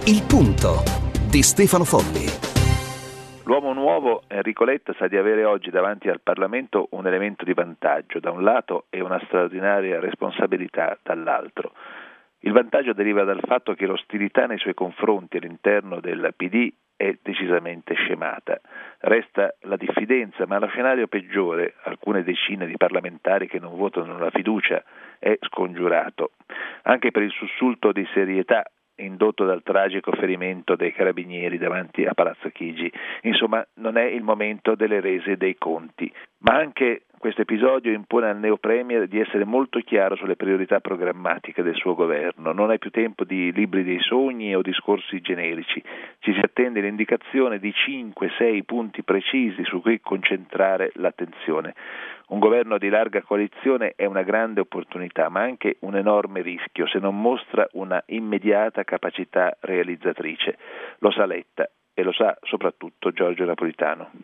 Il punto di Stefano Folli. L'uomo nuovo Enrico Letta sa di avere oggi davanti al Parlamento un elemento di vantaggio da un lato e una straordinaria responsabilità dall'altro. Il vantaggio deriva dal fatto che l'ostilità nei suoi confronti all'interno del PD è decisamente scemata. Resta la diffidenza, ma lo scenario peggiore, alcune decine di parlamentari che non votano la fiducia, è scongiurato. Anche per il sussulto di serietà indotto dal tragico ferimento dei carabinieri davanti a Palazzo Chigi. Insomma, non è il momento delle rese dei conti, ma anche questo episodio impone al neo-premier di essere molto chiaro sulle priorità programmatiche del suo governo. Non è più tempo di libri dei sogni o discorsi generici. Ci si attende l'indicazione di 5-6 punti precisi su cui concentrare l'attenzione. Un governo di larga coalizione è una grande opportunità, ma anche un enorme rischio se non mostra una immediata capacità realizzatrice. Lo sa Letta e lo sa soprattutto Giorgio Napolitano.